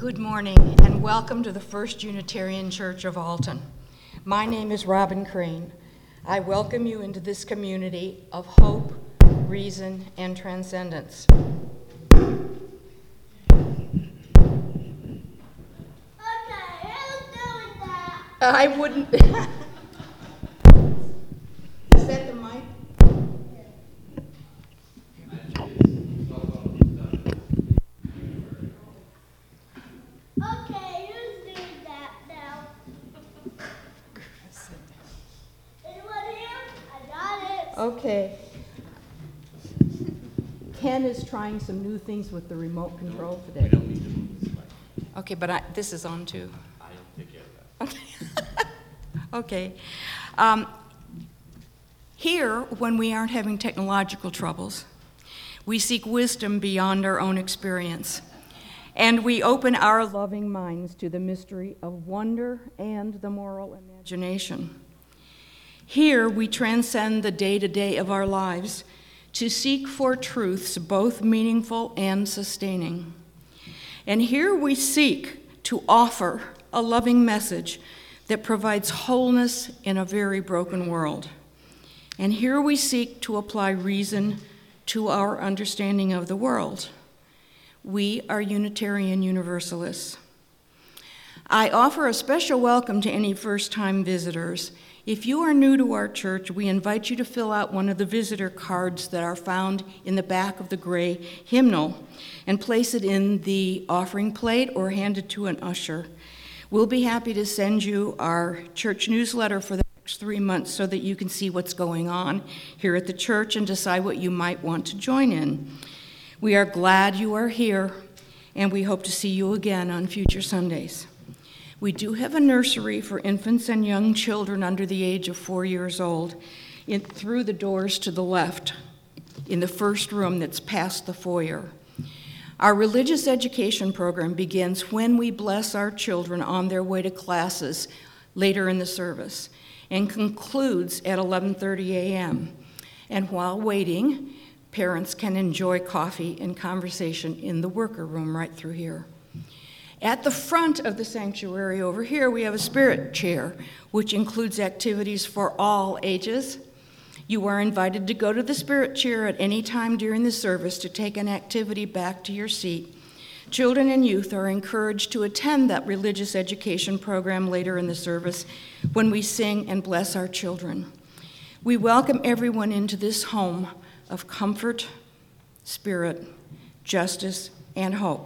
Good morning, and welcome to the First Unitarian Church of Alton. My name is Robin Crane. I welcome you into this community of hope, reason, and transcendence. Okay, who's doing that? I wouldn't... Is that the mic? Okay, who's doing that now? Anyone here? I got it. Okay. Ken is trying some new things with the remote control today. We don't need to move this mic. Okay, but this is on too. I'll take care of that. Okay. Here, when we aren't having technological troubles, we seek wisdom beyond our own experience, and we open our loving minds to the mystery of wonder and the moral imagination. Here, we transcend the day-to-day of our lives to seek for truths both meaningful and sustaining. And here we seek to offer a loving message that provides wholeness in a very broken world. And here we seek to apply reason to our understanding of the world. We are Unitarian Universalists. I offer a special welcome to any first-time visitors. If you are new to our church, we invite you to fill out one of the visitor cards that are found in the back of the gray hymnal and place it in the offering plate or hand it to an usher. We'll be happy to send you our church newsletter for the next 3 months so that you can see what's going on here at the church and decide what you might want to join in. We are glad you are here, and we hope to see you again on future Sundays. We do have a nursery for infants and young children under the age of 4 years old through the doors to the left in the first room that's past the foyer. Our religious education program begins when we bless our children on their way to classes later in the service and concludes at 11:30 a.m. And while waiting, parents can enjoy coffee and conversation in the worker room right through here. At the front of the sanctuary over here, we have a spirit chair, which includes activities for all ages. You are invited to go to the spirit chair at any time during the service to take an activity back to your seat. Children and youth are encouraged to attend that religious education program later in the service when we sing and bless our children. We welcome everyone into this home of comfort, spirit, justice, and hope.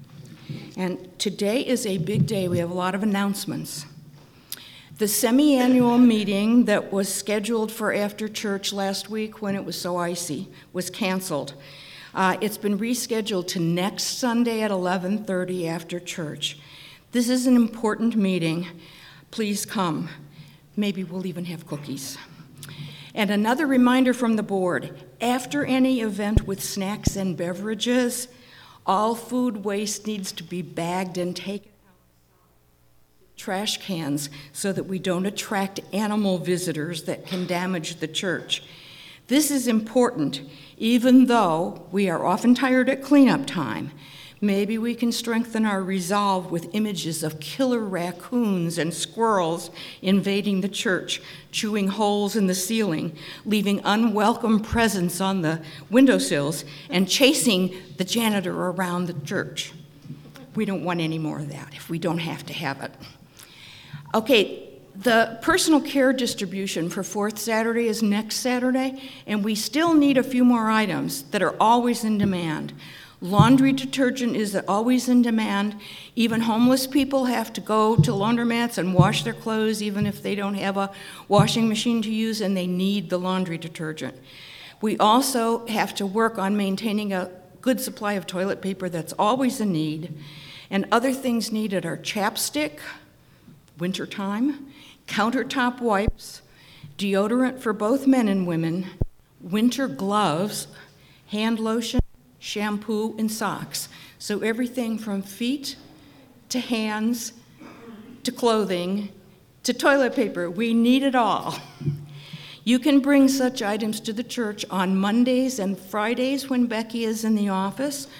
And today is a big day. We have a lot of announcements. The semi-annual meeting that was scheduled for after church last week when it was so icy was canceled. It's been rescheduled to next Sunday at 11:30 after church. This is an important meeting. Please come. Maybe we'll even have cookies. And another reminder from the board, after any event with snacks and beverages, all food waste needs to be bagged and taken out of trash cans so that we don't attract animal visitors that can damage the church. This is important, even though we are often tired at cleanup time. Maybe we can strengthen our resolve with images of killer raccoons and squirrels invading the church, chewing holes in the ceiling, leaving unwelcome presents on the windowsills, and chasing the janitor around the church. We don't want any more of that if we don't have to have it. Okay, the personal care distribution for Fourth Saturday is next Saturday, and we still need a few more items that are always in demand. Laundry detergent is always in demand. Even homeless people have to go to laundromats and wash their clothes even if they don't have a washing machine to use and they need the laundry detergent. We also have to work on maintaining a good supply of toilet paper. That's always a need. And other things needed are chapstick, wintertime, countertop wipes, deodorant for both men and women, winter gloves, hand lotion, shampoo, and socks. So everything from feet to hands to clothing to toilet paper, we need it all. You can bring such items to the church on Mondays and Fridays when Becky is in the office,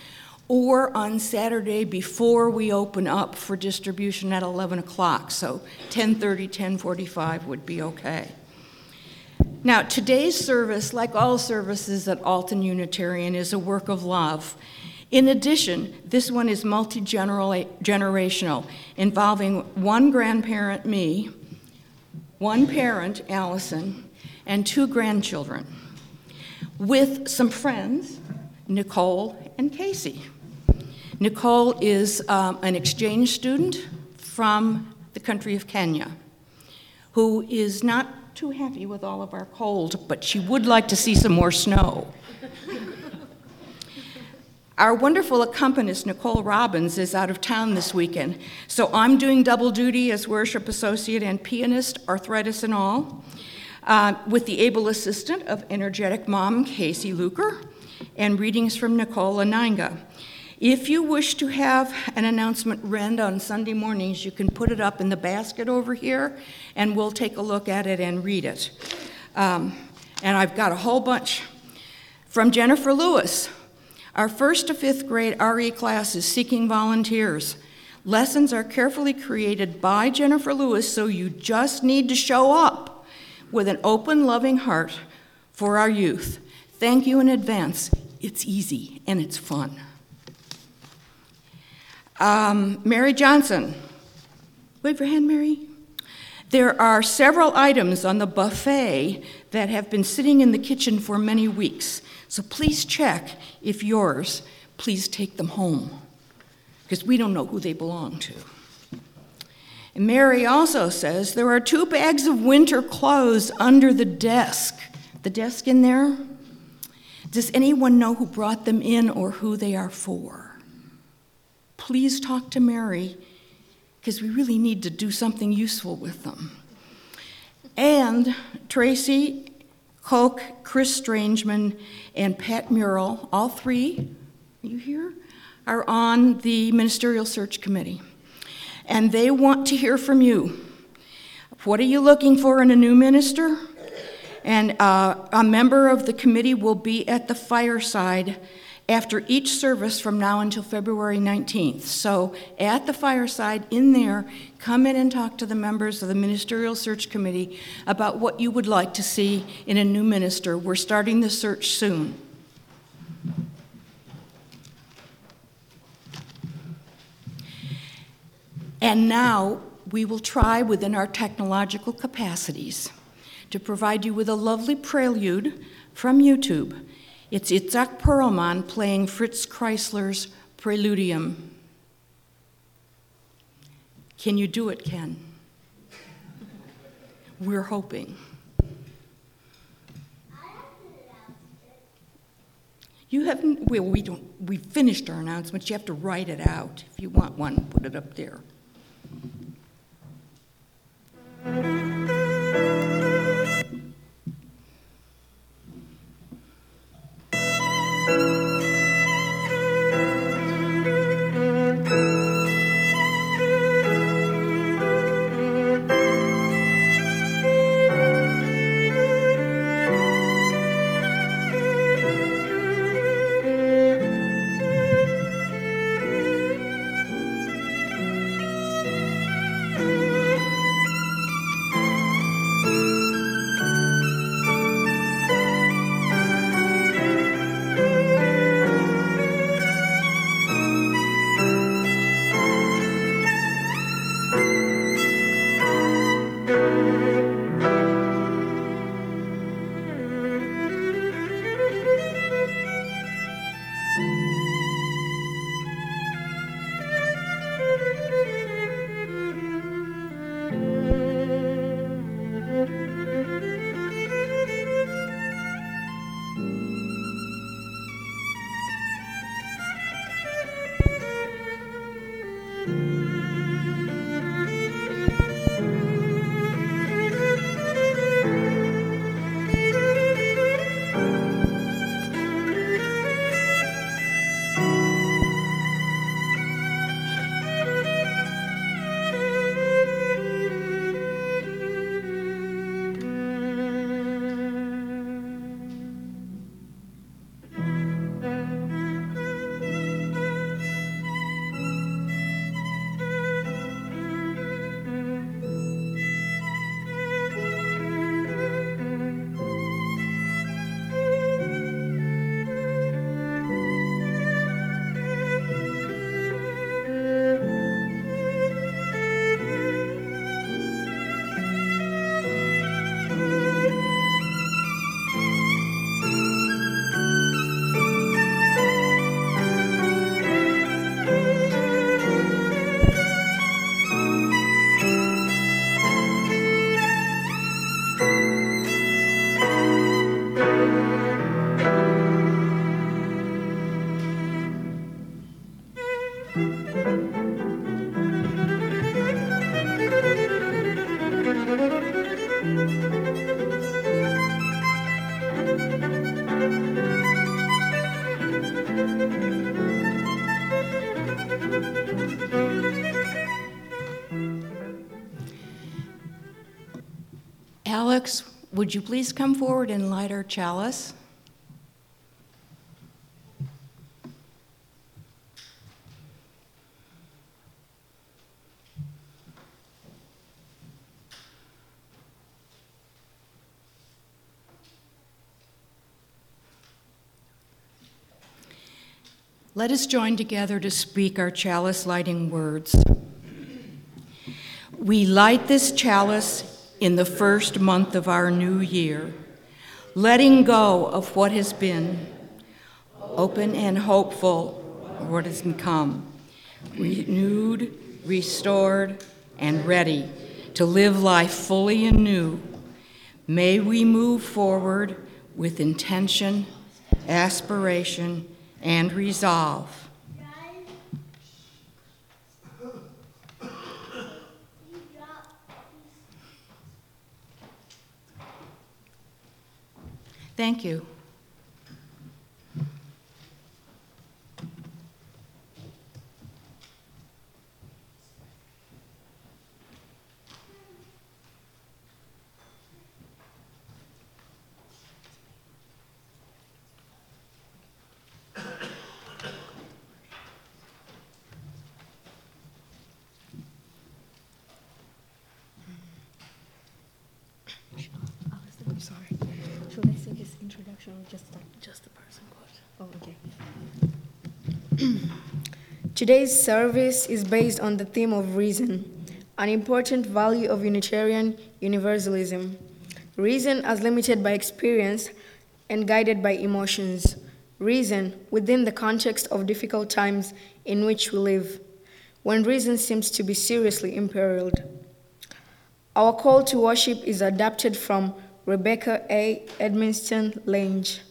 or on Saturday before we open up for distribution at 11 o'clock. So 10:30, 10:45 would be okay. Now, today's service, like all services at Alton Unitarian, is a work of love. In addition, this one is multi-generational, involving one grandparent, me, one parent, Allison, and two grandchildren, with some friends, Nicole and Casey. Nicole is an exchange student from the country of Kenya, who is not too happy with all of our cold, but she would like to see some more snow. Our wonderful accompanist, Nicole Robbins, is out of town this weekend, so I'm doing double duty as worship associate and pianist, arthritis and all, with the able assistant of energetic mom, Casey Luker, and readings from Nicole Ananga. If you wish to have an announcement read on Sunday mornings, you can put it up in the basket over here, and we'll take a look at it and read it. And I've got a whole bunch. From Jennifer Lewis, our 1st to 5th grade RE class is seeking volunteers. Lessons are carefully created by Jennifer Lewis, so you just need to show up with an open, loving heart for our youth. Thank you in advance. It's easy and it's fun. Mary Johnson. Wave your hand, Mary. There are several items on the buffet that have been sitting in the kitchen for many weeks. So please check if yours. Please take them home, because we don't know who they belong to. And Mary also says there are 2 bags of winter clothes under the desk. The desk in there? Does anyone know who brought them in or who they are for? Please talk to Mary, because we really need to do something useful with them. And Tracy, Koch, Chris Strangeman, and Pat Murrell, all 3, are you here, are on the Ministerial Search Committee. And they want to hear from you. What are you looking for in a new minister? And a member of the committee will be at the fireside after each service from now until February 19th. So at the fireside in there, come in and talk to the members of the Ministerial Search Committee about what you would like to see in a new minister. We're starting the search soon. And now we will try within our technological capacities to provide you with a lovely prelude from YouTube. It's Itzhak Perlman playing Fritz Kreisler's Preludium. Can you do it, Ken? We're hoping. You haven't, well, we finished our announcements. You have to write it out. If you want one, put it up there. Would you please come forward and light our chalice? Let us join together to speak our chalice lighting words. We light this chalice in the first month of our new year, letting go of what has been, open and hopeful for what has come, renewed, restored, and ready to live life fully anew. May we move forward with intention, aspiration, and resolve. Thank you. I'm sorry. Should I say his introduction or just the person quote? Oh, okay. Today's service is based on the theme of reason, an important value of Unitarian Universalism. Reason as limited by experience and guided by emotions. Reason within the context of difficult times in which we live, when reason seems to be seriously imperiled. Our call to worship is adapted from Rebecca A. Edmiston Lange.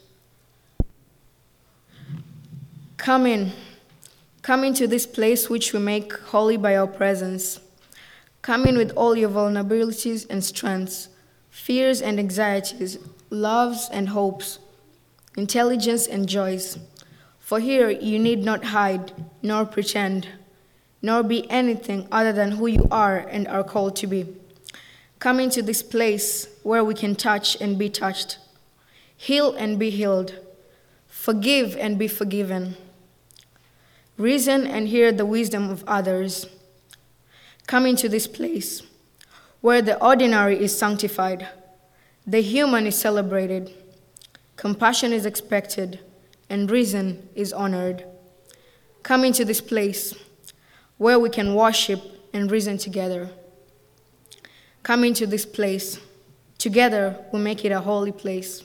Come into this place which we make holy by our presence. Come in with all your vulnerabilities and strengths, fears and anxieties, loves and hopes, intelligence and joys. For here you need not hide, nor pretend, nor be anything other than who you are and are called to be. Come into this place where we can touch and be touched, heal and be healed, forgive and be forgiven, reason and hear the wisdom of others. Come into this place where the ordinary is sanctified, the human is celebrated, compassion is expected, and reason is honored. Come into this place where we can worship and reason together. Come into this place. Together, we make it a holy place.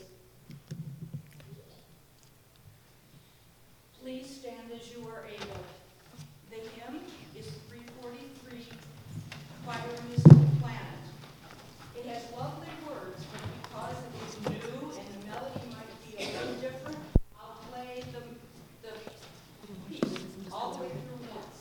Please stand as you are able. The hymn is 343, Choir Musical Planet. It has lovely words, but because it is new and the melody might be a little different, I'll play the piece all the way through once.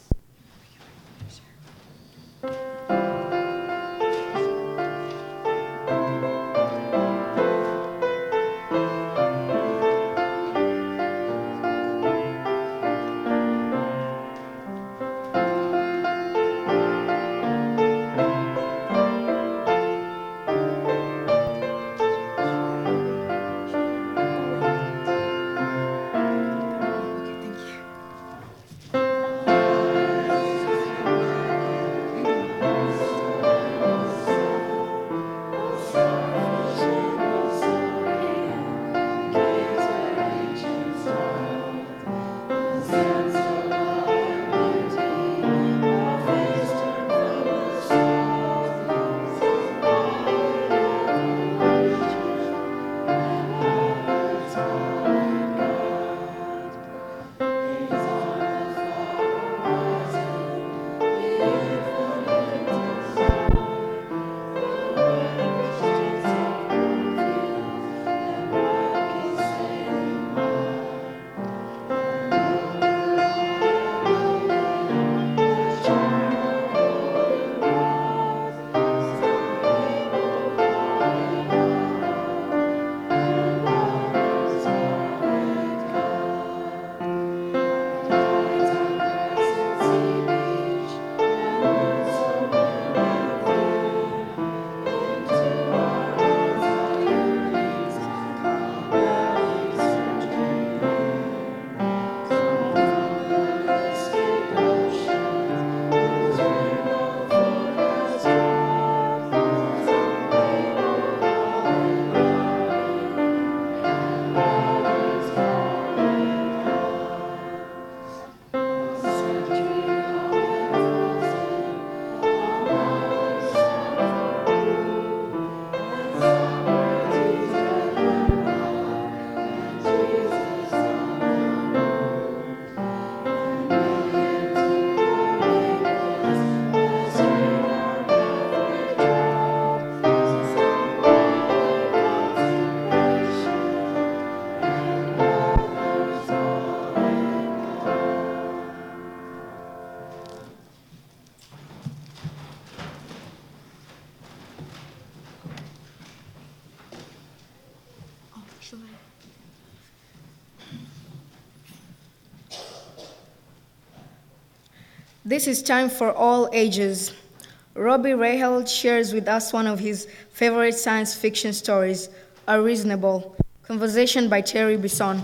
This is time for all ages. Robbie Rahal shares with us one of his favorite science fiction stories, A Reasonable Conversation by Terry Bisson.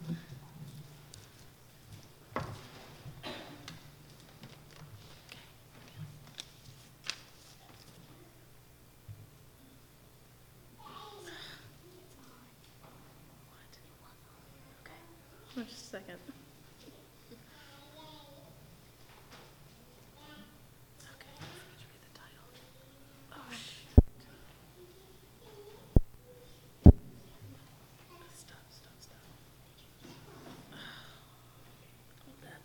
Just a second. Okay, I forgot to read the title. Oh, shit. Stop. Hold that.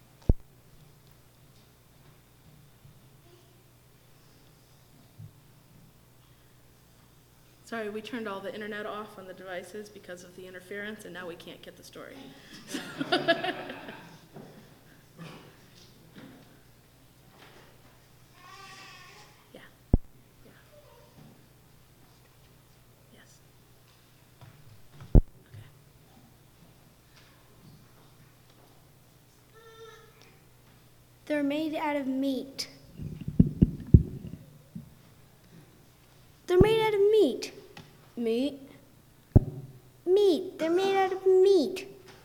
Sorry, we turned all the internet off on the devices because of the interference, and now we can't get the story. Yeah. Yes. Okay. They're made out of meat. They're made out of meat. Meat? Meat. They're made out of meat.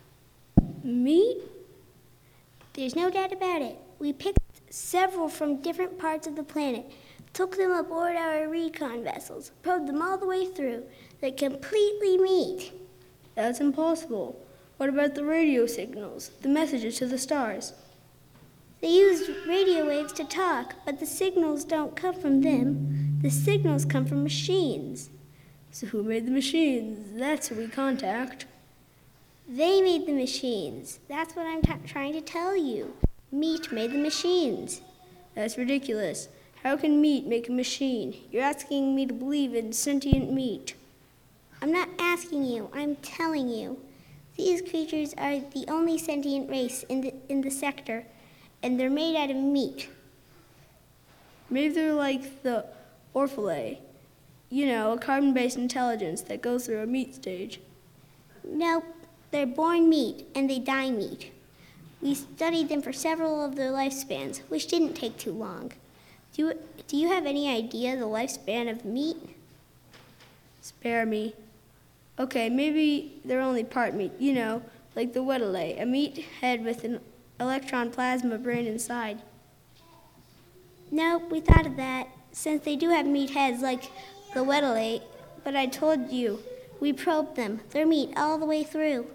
Meat? There's no doubt about it. We picked several from different parts of the planet, took them aboard our recon vessels, probed them all the way through. They're completely meat. That's impossible. What about the radio signals, the messages to the stars? They use radio waves to talk, but the signals don't come from them. The signals come from machines. So who made the machines? That's who we contact. They made the machines. That's what I'm trying to tell you. Meat made the machines. That's ridiculous. How can meat make a machine? You're asking me to believe in sentient meat. I'm not asking you, I'm telling you. These creatures are the only sentient race in the sector, and they're made out of meat. Maybe they're like the Orphalay. You know, a carbon-based intelligence that goes through a meat stage. Nope, they're born meat, and they die meat. We studied them for several of their lifespans, which didn't take too long. Do you have any idea the lifespan of meat? Spare me. Okay, maybe they're only part meat, you know, like the Weddellay, a meat head with an electron plasma brain inside. Nope, we thought of that, since they do have meat heads like the Weddellay, but I told you, we probed them. They're meat all the way through.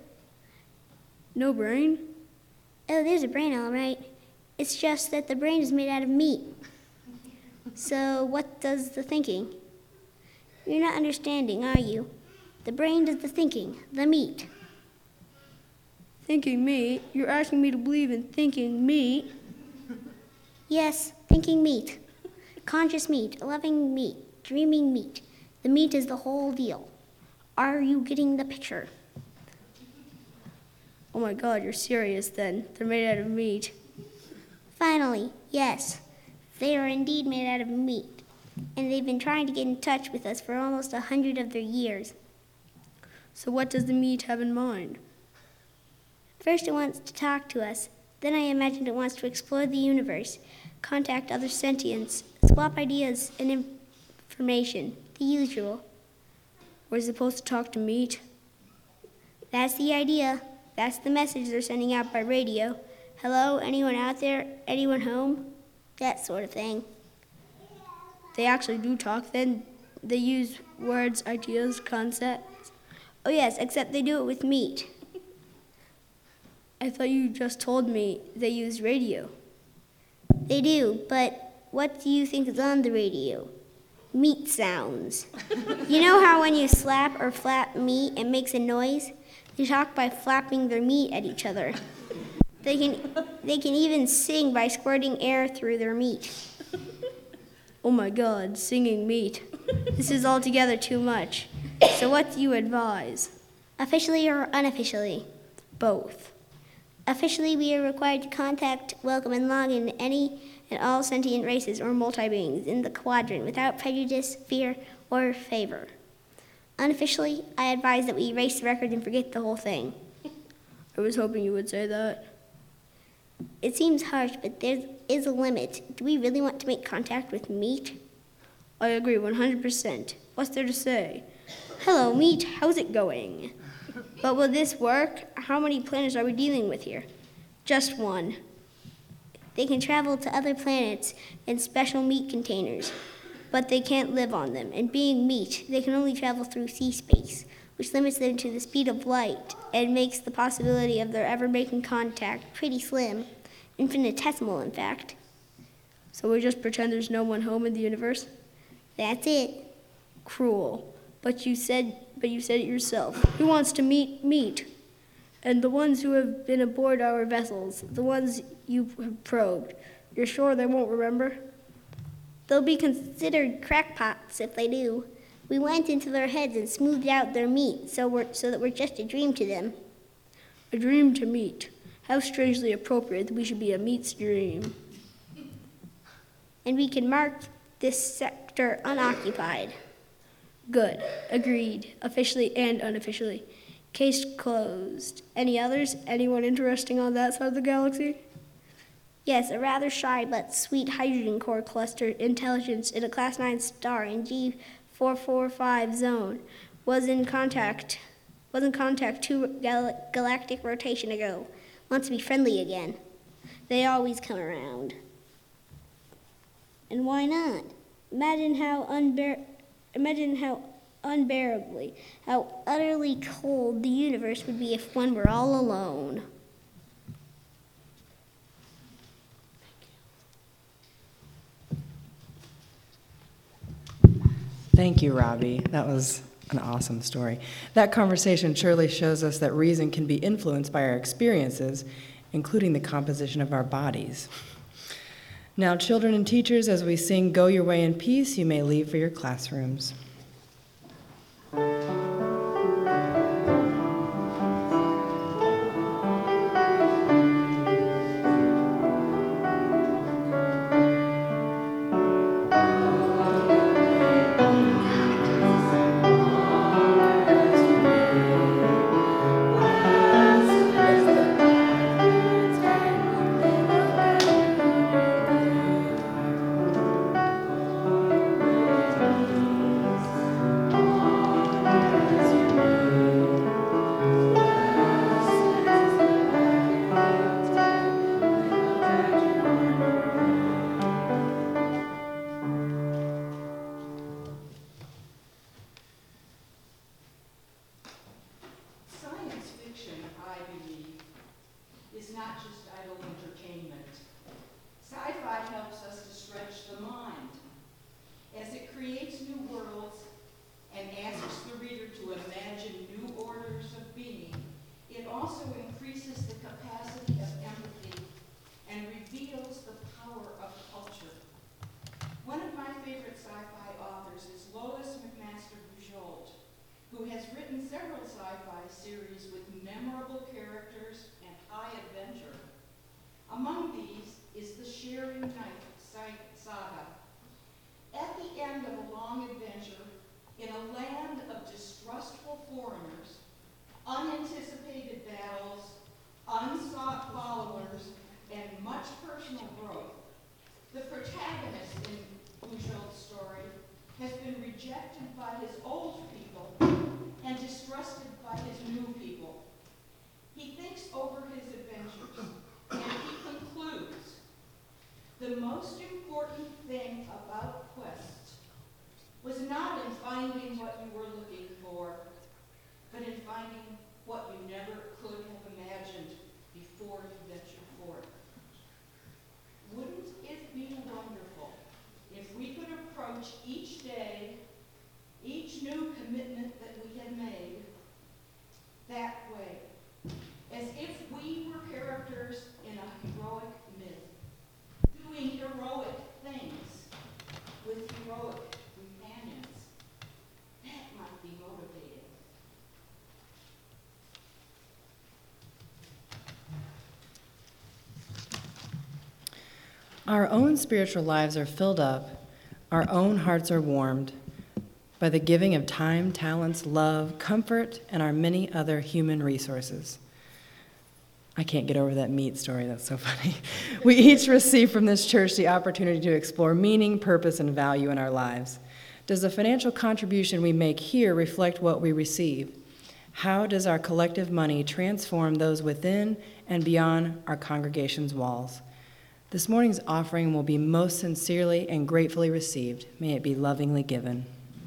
No brain? Oh, there's a brain, all right. It's just that the brain is made out of meat. So what does the thinking? You're not understanding, are you? The brain does the thinking, the meat. Thinking meat? You're asking me to believe in thinking meat? Yes, thinking meat. Conscious meat, loving meat, dreaming meat. The meat is the whole deal. Are you getting the picture? Oh my God, you're serious then. They're made out of meat. Finally, yes. They are indeed made out of meat. And they've been trying to get in touch with us for almost 100 of their years. So what does the meat have in mind? First it wants to talk to us. Then I imagined it wants to explore the universe, contact other sentients, swap ideas and information, the usual. We're supposed to talk to meat? That's the idea. That's the message they're sending out by radio. Hello, anyone out there? Anyone home? That sort of thing. They actually do talk then? They use words, ideas, concepts? Oh yes, except they do it with meat. I thought you just told me they use radio. They do, but what do you think is on the radio? Meat sounds. You know how when you slap or flap meat, it makes a noise? They talk by flapping their meat at each other. They can even sing by squirting air through their meat. Oh my God, singing meat. This is altogether too much. So what do you advise? Officially or unofficially? Both. Officially, we are required to contact, welcome, and log in any and all sentient races or multi-beings in the quadrant without prejudice, fear, or favor. Unofficially, I advise that we erase the record and forget the whole thing. I was hoping you would say that. It seems harsh, but there is a limit. Do we really want to make contact with meat? I agree 100%. What's there to say? Hello, meat. How's it going? But will this work? How many planets are we dealing with here? Just one. They can travel to other planets in special meat containers, but they can't live on them. And being meat, they can only travel through sea space, which limits them to the speed of light and makes the possibility of their ever making contact pretty slim, infinitesimal, in fact. So we just pretend there's no one home in the universe? That's it. Cruel. But you said it yourself. Who wants to meet? And the ones who have been aboard our vessels, the ones you have probed, you're sure they won't remember? They'll be considered crackpots if they do. We went into their heads and smoothed out their meat so that we're just a dream to them. A dream to meet. How strangely appropriate that we should be a meat's dream. And we can mark this sector unoccupied. Good. Agreed. Officially and unofficially. Case closed. Any others? Anyone interesting on that side of the galaxy? Yes, a rather shy but sweet hydrogen core cluster intelligence in a Class 9 star in G445 zone was in contact 2 galactic rotation ago. Wants to be friendly again. They always come around. And why not? Imagine how unbearably, how utterly cold the universe would be if one were all alone. Thank you, Robbie. That was an awesome story. That conversation surely shows us that reason can be influenced by our experiences, including the composition of our bodies. Now, children and teachers, as we sing Go Your Way in Peace, you may leave for your classrooms. who has written several sci-fi series with memorable characters and high adventure. Among these is the Shearing Knight saga. At the end of a long adventure, in a land of distrustful foreigners, unanticipated battles, unsought followers, and much personal growth, the protagonist in Bujold's story has been rejected by his old people and distrusted by his new people. He thinks over his adventures, and he concludes, the most important thing about quests was not in finding what you were looking for, but in finding what you never could have imagined before you ventured forth. Wouldn't it be wonderful if we could approach each day, each new commitment that we had made, that way, as if we were characters in a heroic myth, doing heroic things with heroic companions? That might be motivating. Our own spiritual lives are filled up, our own hearts are warmed, by the giving of time, talents, love, comfort, and our many other human resources. I can't get over that meat story, that's so funny. We each receive from this church the opportunity to explore meaning, purpose, and value in our lives. Does the financial contribution we make here reflect what we receive? How does our collective money transform those within and beyond our congregation's walls? This morning's offering will be most sincerely and gratefully received. May it be lovingly given.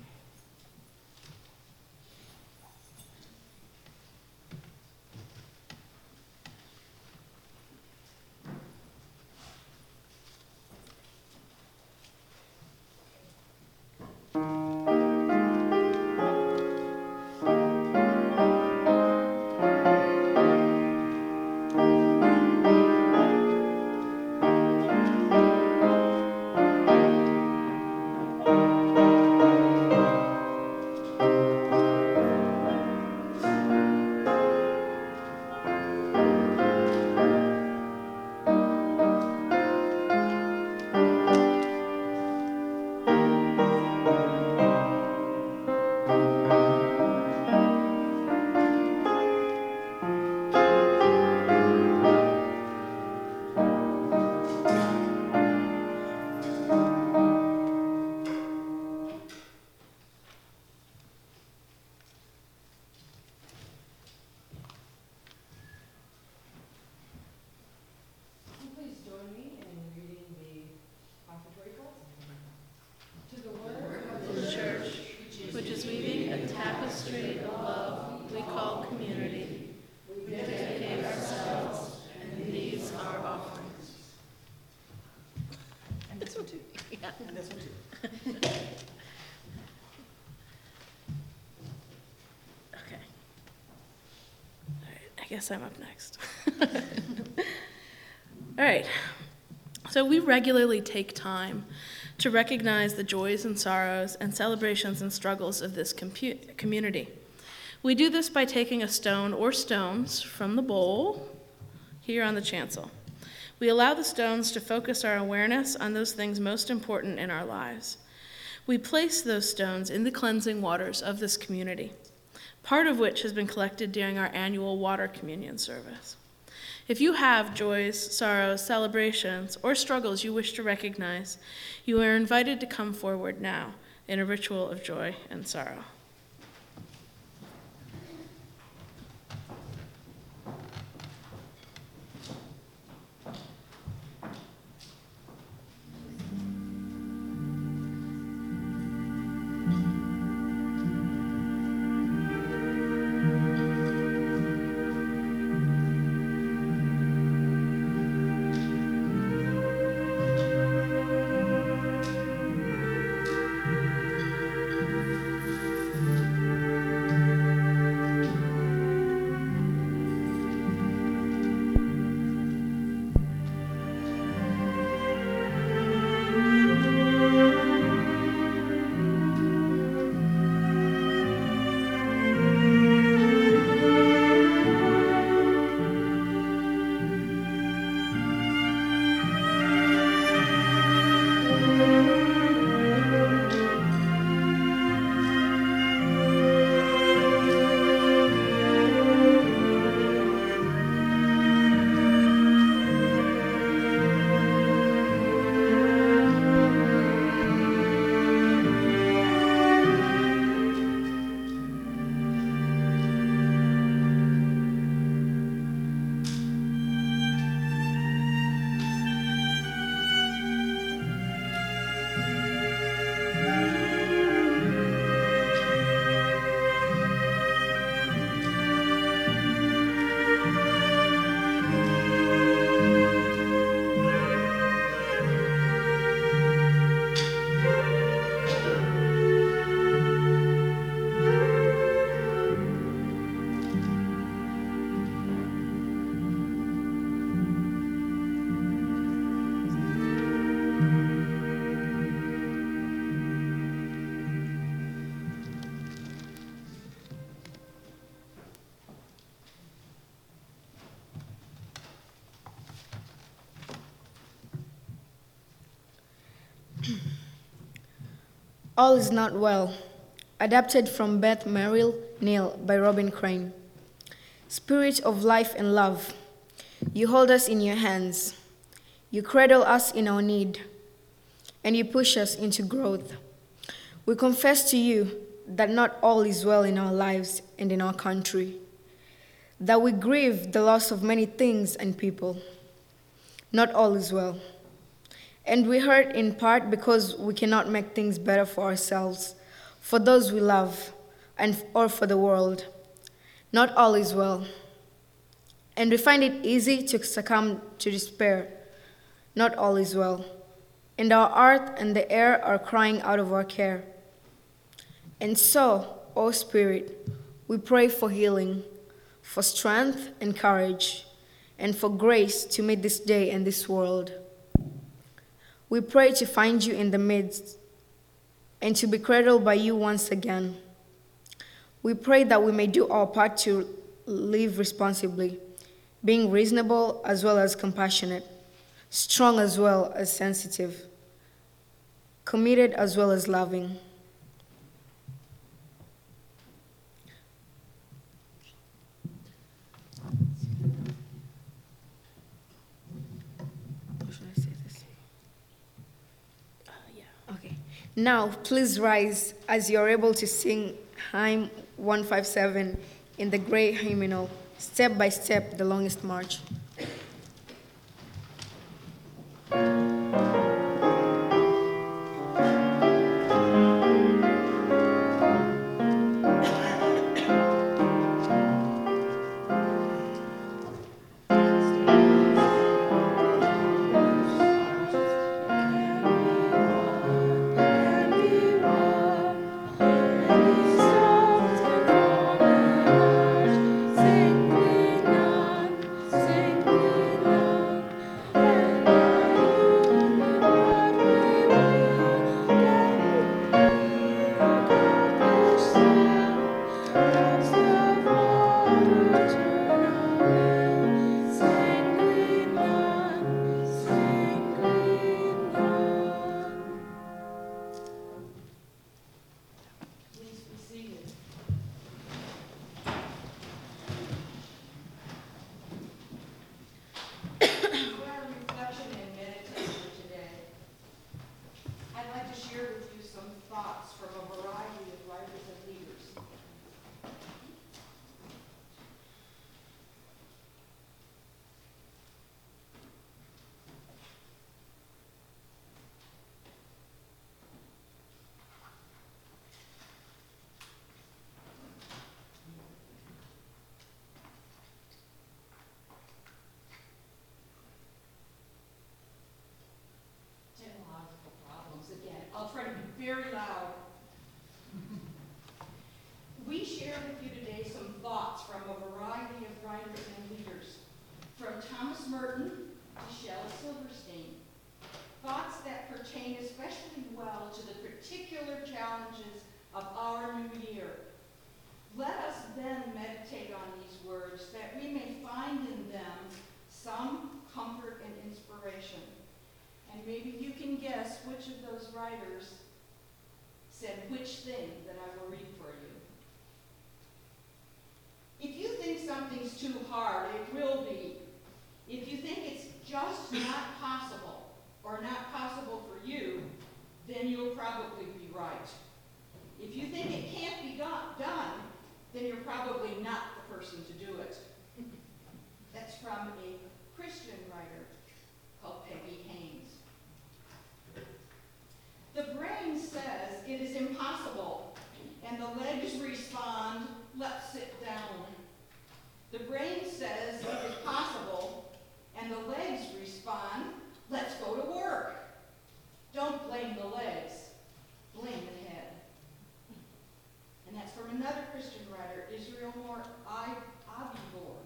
Which is weaving a tapestry of love we call community. We dedicate ourselves, and these are offerings. And this one too. Yeah. And this one too. Okay. All right, I guess I'm up next. All right. So we regularly take time to recognize the joys and sorrows and celebrations and struggles of this community. We do this by taking a stone or stones from the bowl here on the chancel. We allow the stones to focus our awareness on those things most important in our lives. We place those stones in the cleansing waters of this community, part of which has been collected during our annual water communion service. If you have joys, sorrows, celebrations, or struggles you wish to recognize, you are invited to come forward now in a ritual of joy and sorrow. All is not well. Adapted from Beth Merrill Neal by Robin Crane. Spirit of life and love, you hold us in your hands. You cradle us in our need, and you push us into growth. We confess to you that not all is well in our lives and in our country, that we grieve the loss of many things and people. Not all is well. And we hurt in part because we cannot make things better for ourselves, for those we love, or for the world. Not all is well. And we find it easy to succumb to despair. Not all is well. And our earth and the air are crying out of our care. And so, O Spirit, we pray for healing, for strength and courage, and for grace to meet this day and this world. We pray to find you in the midst and to be cradled by you once again. We pray that we may do our part to live responsibly, being reasonable as well as compassionate, strong as well as sensitive, committed as well as loving. Okay. Now, please rise as you're able to sing hymn 157 in the gray hymnal, Step by Step, the Longest March. I'll try to be very loud. We share with you today some thoughts from a variety of writers and leaders, from Thomas Merton to Shel Silverstein. Thoughts that pertain especially well to the particular challenges of our new year. Let us then meditate on these words that we may find in them some comfort and inspiration. And maybe you can guess which of those writers said which thing that I will read for you. If you think something's too hard, it will be. If you think it's just not possible or not possible for you, then you'll probably be right. If you think it can't be done, then you're probably not the person to do it. That's from a Christian writer called Peggy Haynes. The brain says it is impossible, and the legs respond, let's sit down. The brain says it is possible, and the legs respond, let's go to work. Don't blame the legs, blame the head. And that's from another Christian writer, Israel Abibor.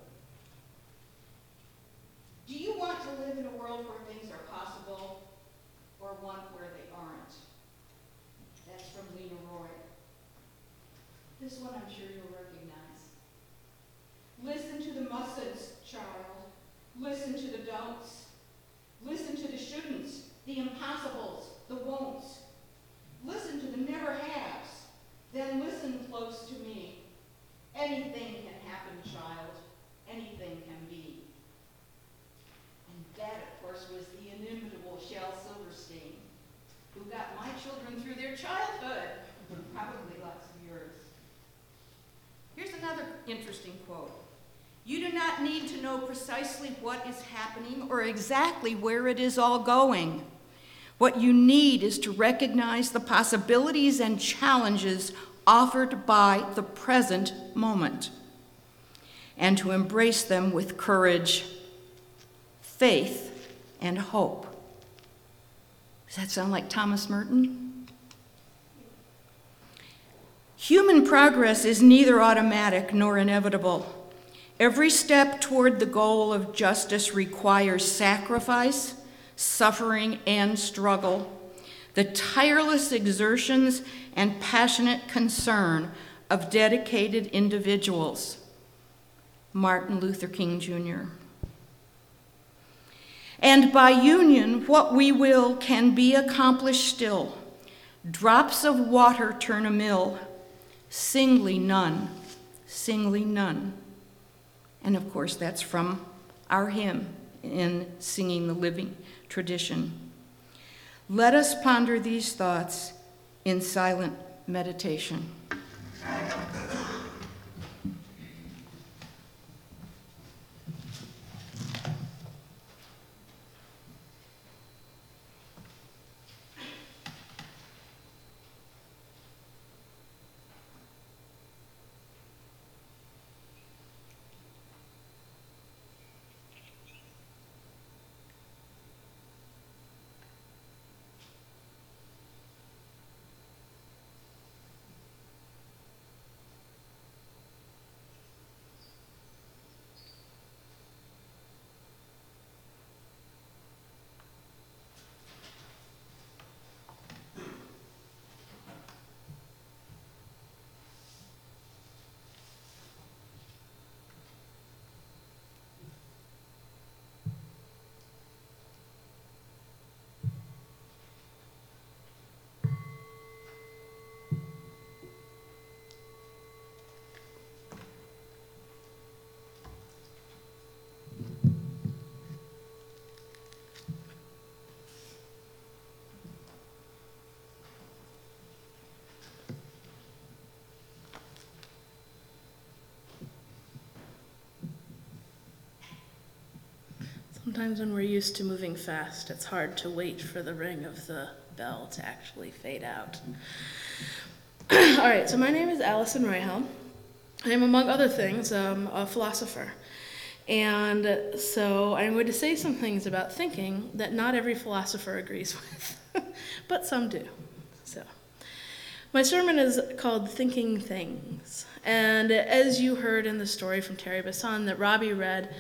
Do you want to live in a world where things are possible, or one where they aren't? That's from Lena Roy. This one I'm sure you'll recognize. Listen to the musts, child. Listen to the don'ts. Listen to the shouldn'ts, the impossibles, the won'ts. Listen to the never haves. Then Anything can happen, child. Anything can be. And that, of course, was the inimitable Shel Silverstein, who got my children through their childhood, probably lots of yours. Here's another interesting quote. You do not need to know precisely what is happening or exactly where it is all going. What you need is to recognize the possibilities and challenges offered by the present moment, and to embrace them with courage, faith, and hope. Does that sound like Thomas Merton? Human progress is neither automatic nor inevitable. Every step toward the goal of justice requires sacrifice, suffering, and struggle, the tireless exertions and passionate concern of dedicated individuals. Martin Luther King, Jr. And by union, what we will can be accomplished still. Drops of water turn a mill, singly none, singly none. And of course, that's from our hymn in Singing the Living tradition. Let us ponder these thoughts in silent meditation. Sometimes when we're used to moving fast, it's hard to wait for the ring of the bell to actually fade out. All right, so my name is Allison Royhelm. I am, among other things, a philosopher. And so I'm going to say some things about thinking that not every philosopher agrees with, but some do. So my sermon is called Thinking Things. And as you heard in the story from Terry Basson that Robbie read,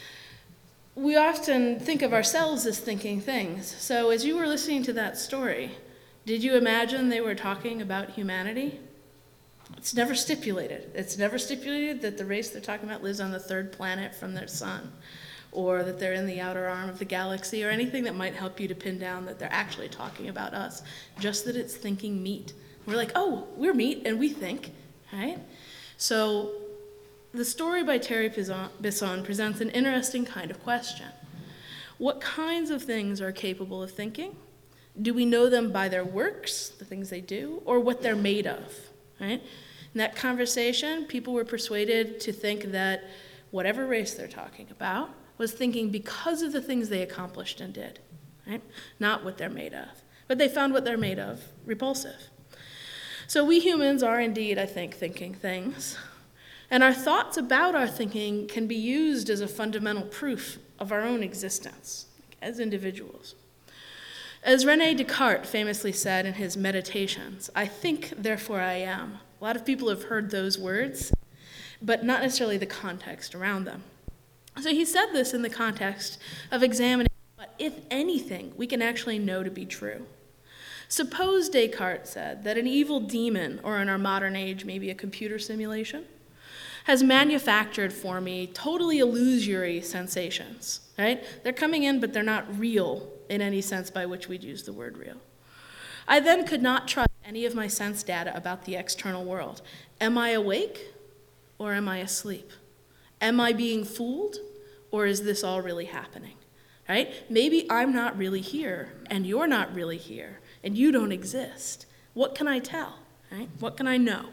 we often think of ourselves as thinking things. So as you were listening to that story, did you imagine they were talking about humanity? It's never stipulated. It's never stipulated that the race they're talking about lives on the third planet from their sun, or that they're in the outer arm of the galaxy, or anything that might help you to pin down that they're actually talking about us, just that it's thinking meat. We're like, oh, we're meat and we think, right? So the story by Terry Basson presents an interesting kind of question. What kinds of things are capable of thinking? Do we know them by their works, the things they do, or what they're made of, right? In that conversation, people were persuaded to think that whatever race they're talking about was thinking because of the things they accomplished and did, right? Not what they're made of. But they found what they're made of repulsive. So we humans are indeed, I think, thinking things. And our thoughts about our thinking can be used as a fundamental proof of our own existence as individuals. As René Descartes famously said in his Meditations, I think, therefore I am. A lot of people have heard those words, but not necessarily the context around them. So he said this in the context of examining what, if anything, we can actually know to be true. Suppose, Descartes said, that an evil demon, or in our modern age, maybe a computer simulation, has manufactured for me totally illusory sensations, right? They're coming in, but they're not real in any sense by which we'd use the word real. I then could not trust any of my sense data about the external world. Am I awake or am I asleep? Am I being fooled, or is this all really happening? Right? Maybe I'm not really here, and you're not really here, and you don't exist. What can I tell? Right? What can I know?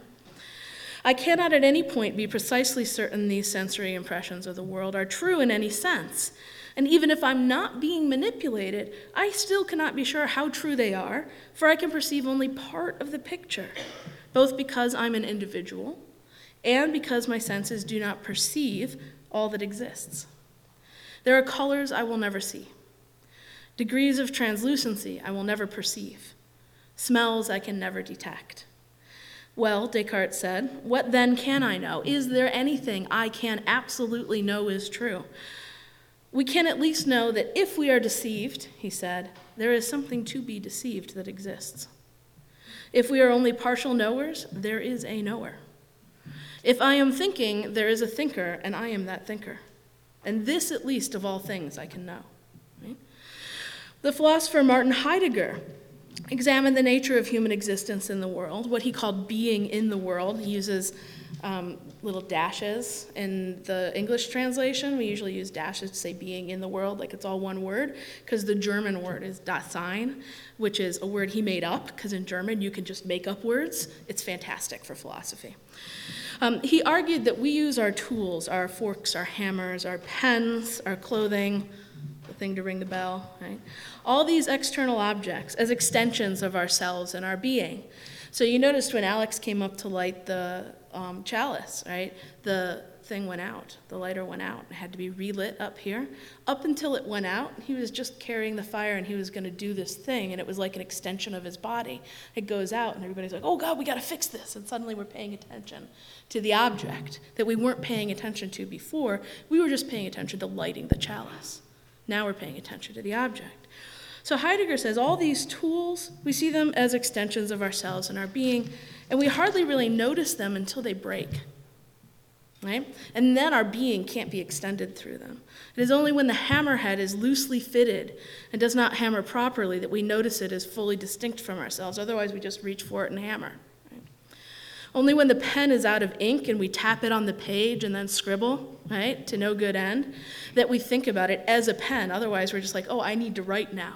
I cannot at any point be precisely certain these sensory impressions of the world are true in any sense. And even if I'm not being manipulated, I still cannot be sure how true they are, for I can perceive only part of the picture, both because I'm an individual and because my senses do not perceive all that exists. There are colors I will never see, degrees of translucency I will never perceive, smells I can never detect. Well, Descartes said, what then can I know? Is there anything I can absolutely know is true? We can at least know that if we are deceived, he said, there is something to be deceived that exists. If we are only partial knowers, there is a knower. If I am thinking, there is a thinker, and I am that thinker. And this, at least, of all things, I can know. Right? The philosopher Martin Heidegger examined the nature of human existence in the world, what he called being in the world. He uses little dashes in the English translation. We usually use dashes to say being in the world, like it's all one word, because the German word is Dasein, which is a word he made up, because in German you can just make up words. It's fantastic for philosophy. He argued that we use our tools, our forks, our hammers, our pens, our clothing, the thing to ring the bell, right? All these external objects as extensions of ourselves and our being. So you noticed when Alex came up to light the chalice, right? The thing went out, the lighter went out. It had to be relit up here. Up until it went out, he was just carrying the fire and he was going to do this thing, and it was like an extension of his body. It goes out and everybody's like, oh God, we got to fix this. And suddenly we're paying attention to the object that we weren't paying attention to before. We were just paying attention to lighting the chalice. Now we're paying attention to the object. So Heidegger says all these tools, we see them as extensions of ourselves and our being, and we hardly really notice them until they break, right? And then our being can't be extended through them. It is only when the hammerhead is loosely fitted and does not hammer properly that we notice it as fully distinct from ourselves. Otherwise, we just reach for it and hammer. Right? Only when the pen is out of ink and we tap it on the page and then scribble, right, to no good end, that we think about it as a pen. Otherwise, we're just like, oh, I need to write now.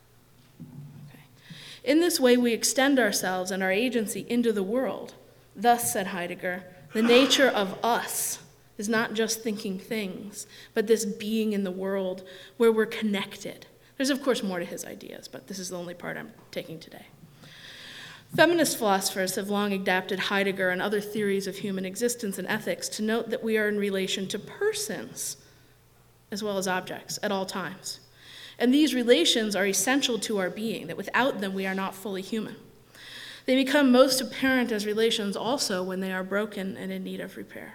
In this way, we extend ourselves and our agency into the world. Thus, said Heidegger, the nature of us is not just thinking things, but this being in the world where we're connected. There's, of course, more to his ideas, but this is the only part I'm taking today. Feminist philosophers have long adapted Heidegger and other theories of human existence and ethics to note that we are in relation to persons as well as objects at all times. And these relations are essential to our being, that without them we are not fully human. They become most apparent as relations also when they are broken and in need of repair.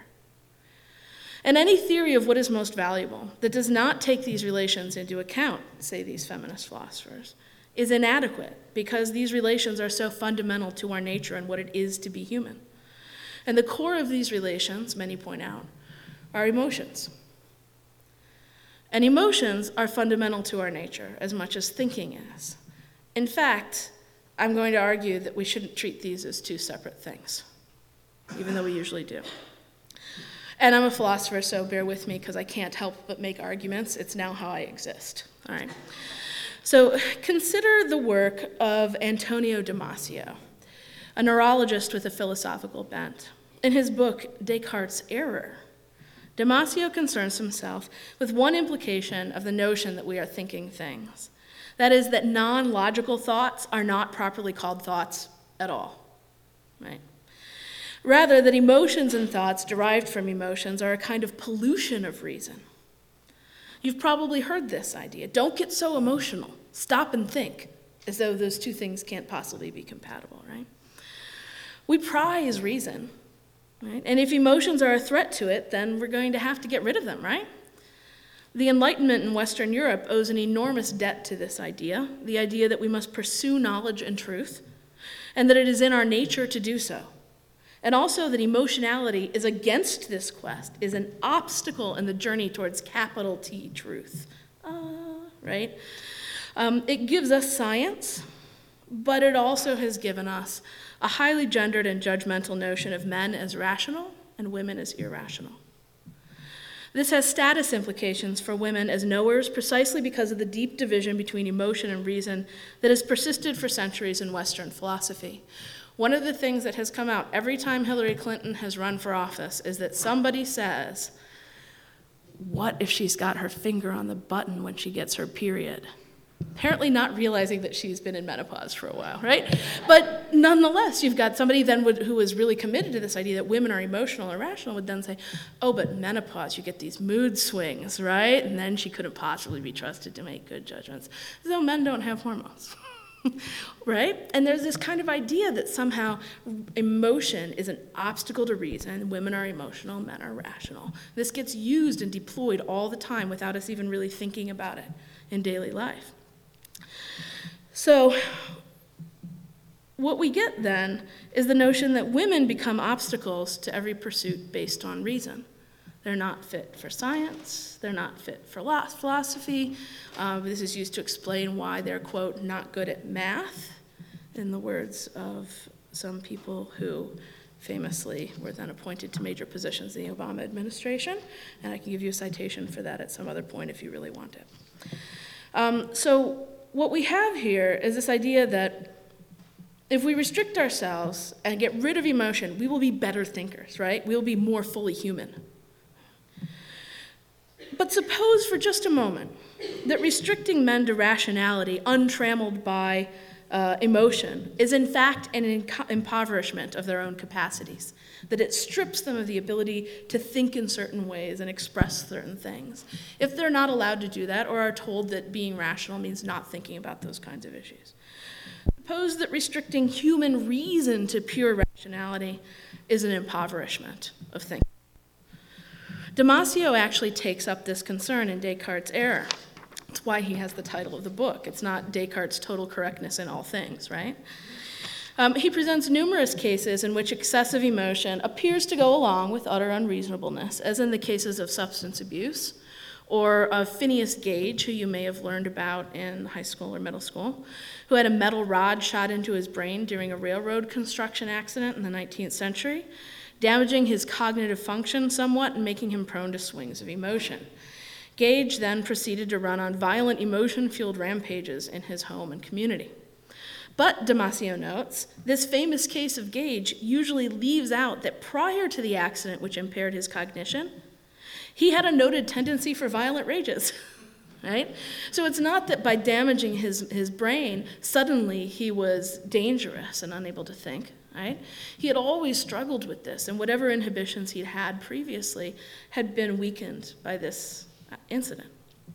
And any theory of what is most valuable that does not take these relations into account, say these feminist philosophers, is inadequate because these relations are so fundamental to our nature and what it is to be human. And the core of these relations, many point out, are emotions. And emotions are fundamental to our nature as much as thinking is. In fact, I'm going to argue that we shouldn't treat these as two separate things, even though we usually do. And I'm a philosopher, so bear with me because I can't help but make arguments. It's now how I exist. All right. So consider the work of Antonio Damasio, a neurologist with a philosophical bent. In his book, Descartes' Error, Damasio concerns himself with one implication of the notion that we are thinking things. That is, that non-logical thoughts are not properly called thoughts at all, right? Rather, that emotions and thoughts derived from emotions are a kind of pollution of reason. You've probably heard this idea. Don't get so emotional. Stop and think, as though those two things can't possibly be compatible, right? We prize reason. Right? And if emotions are a threat to it, then we're going to have to get rid of them, right? The Enlightenment in Western Europe owes an enormous debt to this idea, the idea that we must pursue knowledge and truth, and that it is in our nature to do so. And also that emotionality is against this quest, is an obstacle in the journey towards capital T truth, right? It gives us science, but it also has given us a highly gendered and judgmental notion of men as rational and women as irrational. This has status implications for women as knowers precisely because of the deep division between emotion and reason that has persisted for centuries in Western philosophy. One of the things that has come out every time Hillary Clinton has run for office is that somebody says, what if she's got her finger on the button when she gets her period? Apparently not realizing that she's been in menopause for a while, right? But nonetheless, you've got somebody then who is really committed to this idea that women are emotional or rational would then say, oh, but menopause, you get these mood swings, right? And then she couldn't possibly be trusted to make good judgments. So men don't have hormones, right? And there's this kind of idea that somehow emotion is an obstacle to reason. Women are emotional, men are rational. This gets used and deployed all the time without us even really thinking about it in daily life. So what we get then is the notion that women become obstacles to every pursuit based on reason. They're not fit for science, they're not fit for philosophy. This is used to explain why they're, quote, not good at math, in the words of some people who famously were then appointed to major positions in the Obama administration. And I can give you a citation for that at some other point if you really want it. So what we have here is this idea that if we restrict ourselves and get rid of emotion, we will be better thinkers, right? We'll be more fully human. But suppose for just a moment that restricting men to rationality, untrammeled by emotion, is in fact an impoverishment of their own capacities, that it strips them of the ability to think in certain ways and express certain things. If they're not allowed to do that or are told that being rational means not thinking about those kinds of issues. Suppose that restricting human reason to pure rationality is an impoverishment of thinking. Damasio actually takes up this concern in Descartes' Error. That's why he has the title of the book. It's not Descartes' Total Correctness in All Things, right? He presents numerous cases in which excessive emotion appears to go along with utter unreasonableness, as in the cases of substance abuse, or of Phineas Gage, who you may have learned about in high school or middle school, who had a metal rod shot into his brain during a railroad construction accident in the 19th century, damaging his cognitive function somewhat and making him prone to swings of emotion. Gage then proceeded to run on violent emotion-fueled rampages in his home and community. But, Damasio notes, this famous case of Gage usually leaves out that prior to the accident which impaired his cognition, he had a noted tendency for violent rages, right? So it's not that by damaging his brain, suddenly he was dangerous and unable to think, right? He had always struggled with this, and whatever inhibitions he'd had previously had been weakened by this incident.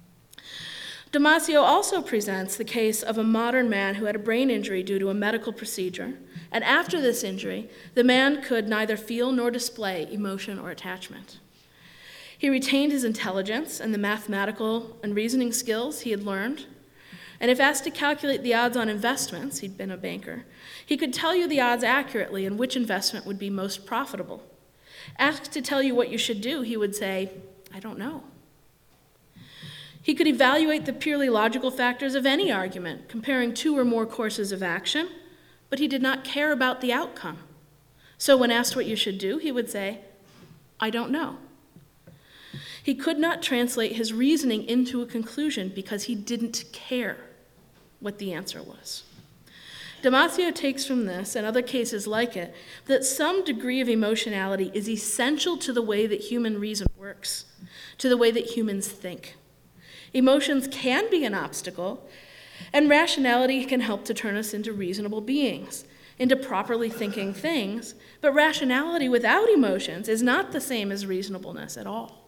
Damasio also presents the case of a modern man who had a brain injury due to a medical procedure, and after this injury, the man could neither feel nor display emotion or attachment. He retained his intelligence and the mathematical and reasoning skills he had learned, and if asked to calculate the odds on investments, he'd been a banker, he could tell you the odds accurately and which investment would be most profitable. Asked to tell you what you should do, he would say, I don't know. He could evaluate the purely logical factors of any argument, comparing two or more courses of action, but he did not care about the outcome. So when asked what you should do, he would say, I don't know. He could not translate his reasoning into a conclusion because he didn't care what the answer was. Damasio takes from this, and other cases like it, that some degree of emotionality is essential to the way that human reason works, to the way that humans think. Emotions can be an obstacle, and rationality can help to turn us into reasonable beings, into properly thinking things, but rationality without emotions is not the same as reasonableness at all.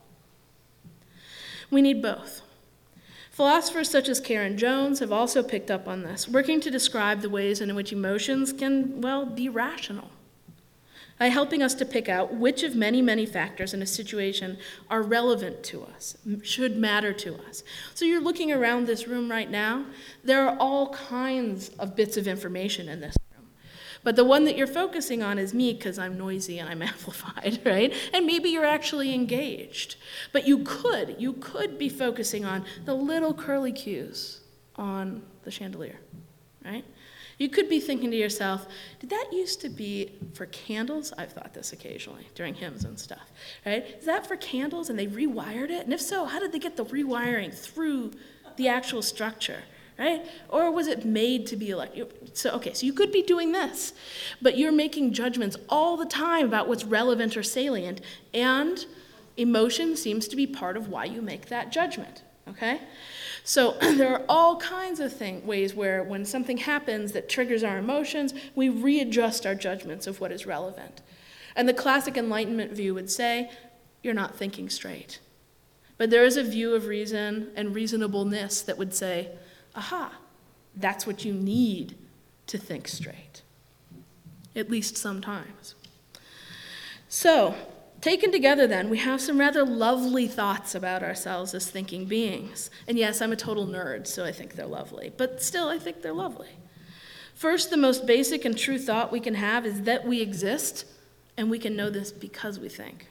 We need both. Philosophers such as Karen Jones have also picked up on this, working to describe the ways in which emotions can, be rational, by helping us to pick out which of many, many factors in a situation are relevant to us, should matter to us. So you're looking around this room right now, there are all kinds of bits of information in this room. But the one that you're focusing on is me because I'm noisy and I'm amplified, right? And maybe you're actually engaged. But you could be focusing on the little curly cues on the chandelier, right? You could be thinking to yourself, did that used to be for candles? I've thought this occasionally during hymns and stuff, right? Is that for candles and they rewired it? And if so, how did they get the rewiring through the actual structure, right? Or was it made to be electric? So you could be doing this, but you're making judgments all the time about what's relevant or salient, and emotion seems to be part of why you make that judgment, okay? So there are all kinds of ways where when something happens that triggers our emotions, we readjust our judgments of what is relevant. And the classic Enlightenment view would say, you're not thinking straight. But there is a view of reason and reasonableness that would say, aha, that's what you need to think straight, at least sometimes. So, taken together then, we have some rather lovely thoughts about ourselves as thinking beings. And yes, I'm a total nerd, so I think they're lovely, but still I think they're lovely. First, the most basic and true thought we can have is that we exist, and we can know this because we think.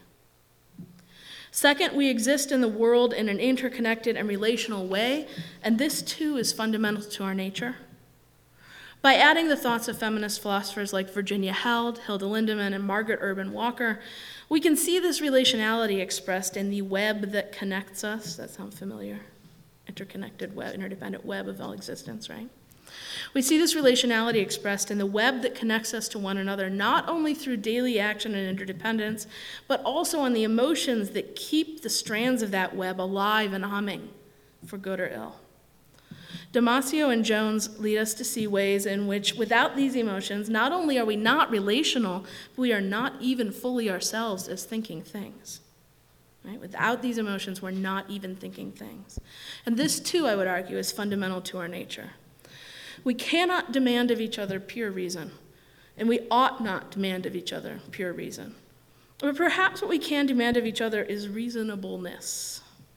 Second, we exist in the world in an interconnected and relational way, and this too is fundamental to our nature. By adding the thoughts of feminist philosophers like Virginia Held, Hilda Lindemann, and Margaret Urban Walker, we can see this relationality expressed in the web that connects us. Does that sound familiar? Interconnected web, interdependent web of all existence, right? We see this relationality expressed in the web that connects us to one another, not only through daily action and interdependence, but also in the emotions that keep the strands of that web alive and humming, for good or ill. Damasio and Jones lead us to see ways in which, without these emotions, not only are we not relational, but we are not even fully ourselves as thinking things. Right? Without these emotions, we're not even thinking things. And this, too, I would argue, is fundamental to our nature. We cannot demand of each other pure reason, and we ought not demand of each other pure reason. But perhaps what we can demand of each other is reasonableness.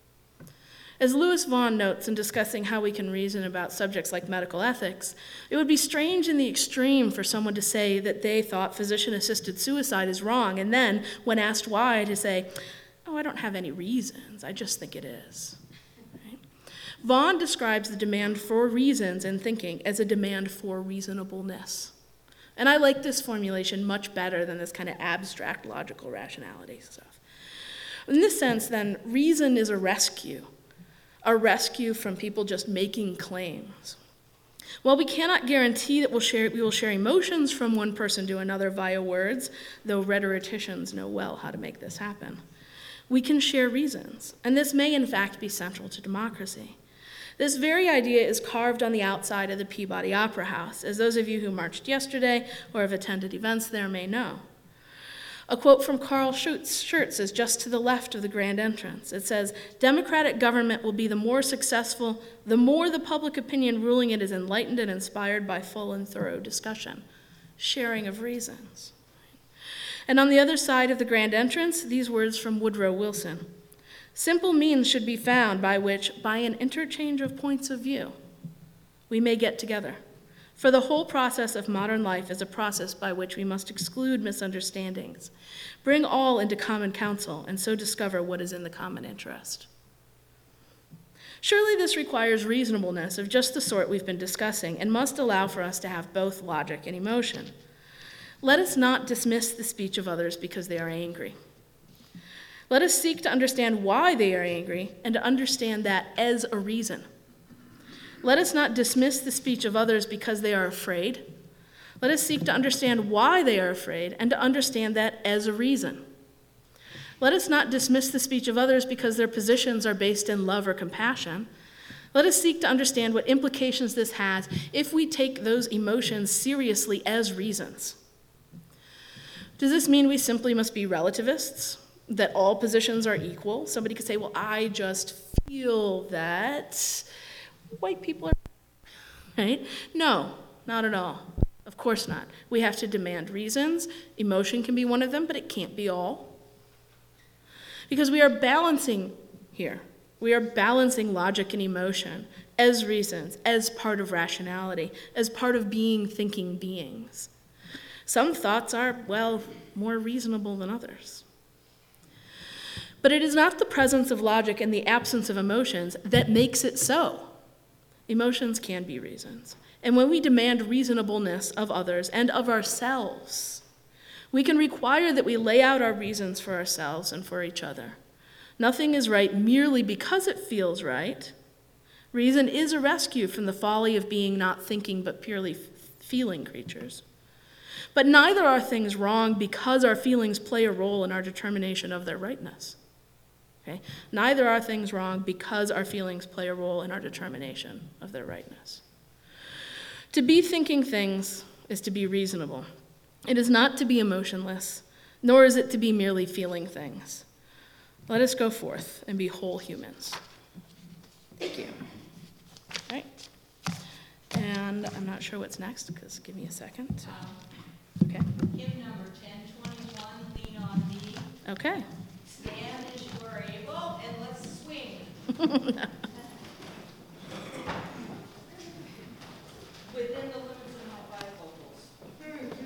As Louis Vaughan notes in discussing how we can reason about subjects like medical ethics, it would be strange in the extreme for someone to say that they thought physician-assisted suicide is wrong, and then, when asked why, to say, oh, I don't have any reasons, I just think it is. Right? Vaughan describes the demand for reasons in thinking as a demand for reasonableness. And I like this formulation much better than this kind of abstract logical rationality stuff. In this sense, then, reason is a rescue from people just making claims. While we cannot guarantee that we will share emotions from one person to another via words, though rhetoricians know well how to make this happen, we can share reasons, and this may in fact be central to democracy. This very idea is carved on the outside of the Peabody Opera House, as those of you who marched yesterday or have attended events there may know. A quote from Carl Schurz is just to the left of the grand entrance. It says, "Democratic government will be the more successful, the more the public opinion ruling it is enlightened and inspired by full and thorough discussion." Sharing of reasons. And on the other side of the grand entrance, these words from Woodrow Wilson. "Simple means should be found by which, by an interchange of points of view, we may get together. For the whole process of modern life is a process by which we must exclude misunderstandings, bring all into common counsel, and so discover what is in the common interest." Surely this requires reasonableness of just the sort we've been discussing and must allow for us to have both logic and emotion. Let us not dismiss the speech of others because they are angry. Let us seek to understand why they are angry and to understand that as a reason. Let us not dismiss the speech of others because they are afraid. Let us seek to understand why they are afraid and to understand that as a reason. Let us not dismiss the speech of others because their positions are based in love or compassion. Let us seek to understand what implications this has if we take those emotions seriously as reasons. Does this mean we simply must be relativists? That all positions are equal? Somebody could say, well, I just feel that white people are, right? No, not at all. Of course not. We have to demand reasons. Emotion can be one of them, but it can't be all. Because we are balancing here. We are balancing logic and emotion as reasons, as part of rationality, as part of being thinking beings. Some thoughts are, well, more reasonable than others. But it is not the presence of logic and the absence of emotions that makes it so. Emotions can be reasons. And when we demand reasonableness of others and of ourselves, we can require that we lay out our reasons for ourselves and for each other. Nothing is right merely because it feels right. Reason is a rescue from the folly of being not thinking but purely feeling creatures. But neither are things wrong because our feelings play a role in our determination of their rightness. Okay? Neither are things wrong because our feelings play a role in our determination of their rightness. To be thinking things is to be reasonable. It is not to be emotionless, nor is it to be merely feeling things. Let us go forth and be whole humans. Thank you. All right. And I'm not sure what's next, because give me a second. Okay. Hymn number 1021, Lean on Me. Okay. Stand as you are able, and let's swing. Within the limits of my bifocals.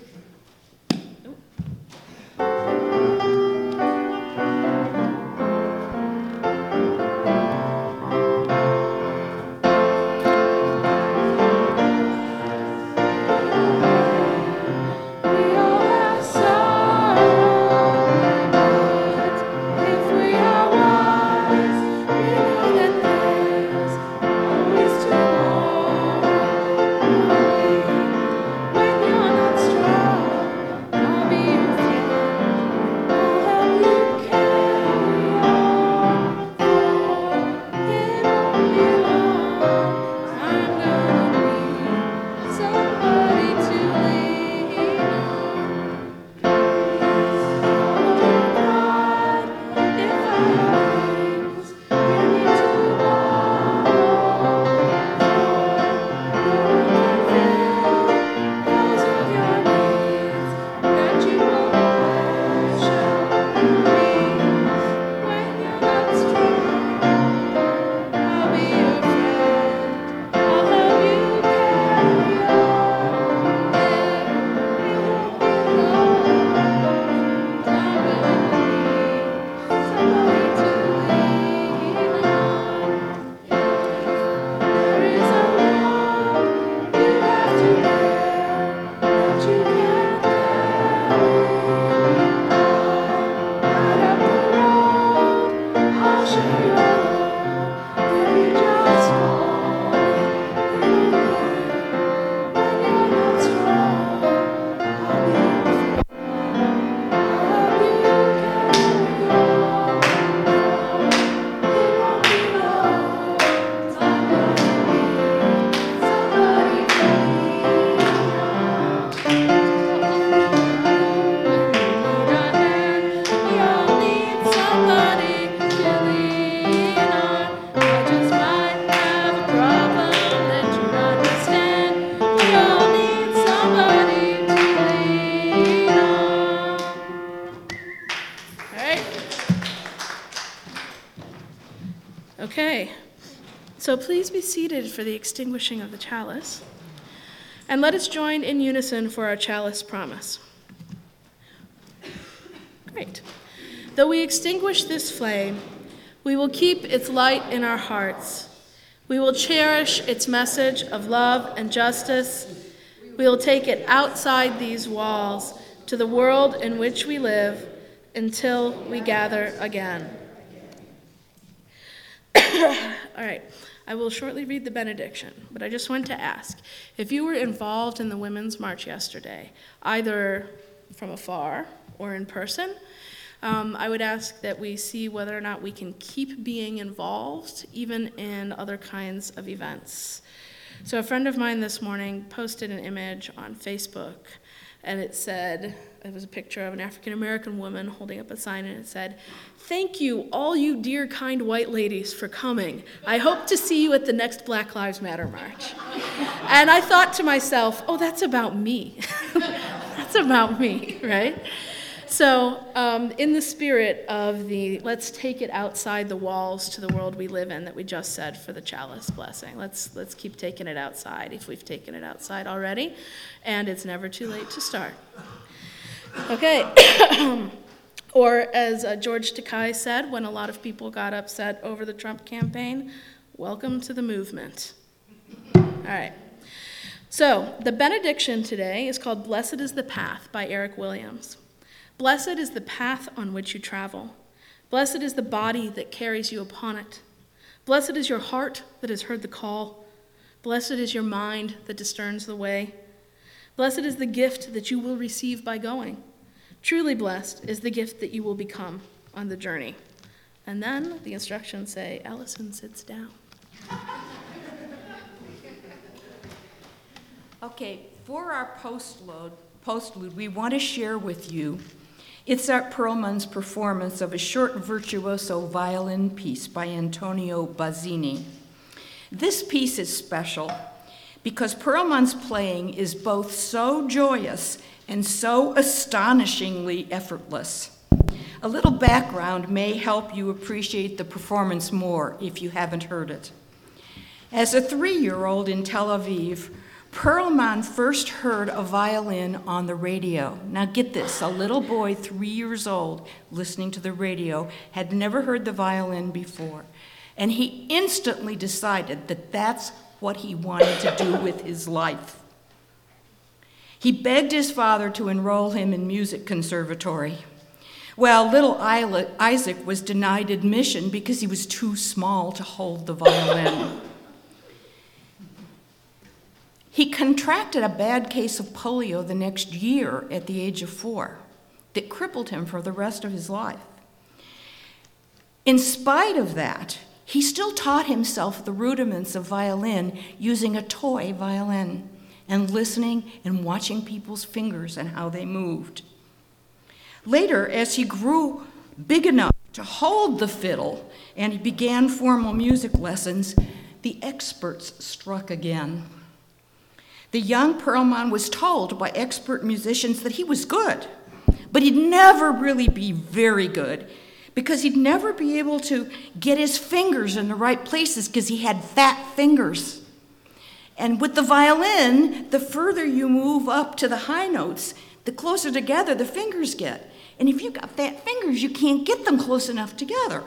Okay, so please be seated for the extinguishing of the chalice, and let us join in unison for our chalice promise. Great. Though we extinguish this flame, we will keep its light in our hearts. We will cherish its message of love and justice. We will take it outside these walls to the world in which we live until we gather again. All right, I will shortly read the benediction, but I just want to ask, if you were involved in the Women's March yesterday, either from afar or in person, I would ask that we see whether or not we can keep being involved, even in other kinds of events. So a friend of mine this morning posted an image on Facebook, and it was a picture of an African-American woman holding up a sign, and it said, "Thank you, all you dear, kind white ladies, for coming. I hope to see you at the next Black Lives Matter march." And I thought to myself, oh, that's about me. That's about me, right? So in the spirit of the let's take it outside the walls to the world we live in that we just said for the chalice blessing, let's keep taking it outside if we've taken it outside already, and it's never too late to start. Okay. Or as George Takei said when a lot of people got upset over the Trump campaign, welcome to the movement. All right. So, the benediction today is called Blessed is the Path by Eric Williams. Blessed is the path on which you travel. Blessed is the body that carries you upon it. Blessed is your heart that has heard the call. Blessed is your mind that discerns the way. Blessed is the gift that you will receive by going. Truly blessed is the gift that you will become on the journey. And then the instructions say, Allison sits down. Okay, for our postlude, we want to share with you Itzhak Perlman's performance of a short virtuoso violin piece by Antonio Bazzini. This piece is special because Perlman's playing is both so joyous and so astonishingly effortless. A little background may help you appreciate the performance more if you haven't heard it. As a 3-year-old in Tel Aviv, Perlman first heard a violin on the radio. Now get this, a little boy 3 years old listening to the radio had never heard the violin before, and he instantly decided that that's what he wanted to do with his life. He begged his father to enroll him in music conservatory. Well, little Isaac was denied admission because he was too small to hold the violin. He contracted a bad case of polio the next year at the age of 4 that crippled him for the rest of his life. In spite of that, he still taught himself the rudiments of violin using a toy violin and listening and watching people's fingers and how they moved. Later, as he grew big enough to hold the fiddle and he began formal music lessons, the experts struck again. The young Perlman was told by expert musicians that he was good, but he'd never really be very good because he'd never be able to get his fingers in the right places because he had fat fingers. And with the violin, the further you move up to the high notes, the closer together the fingers get. And if you've got fat fingers, you can't get them close enough together.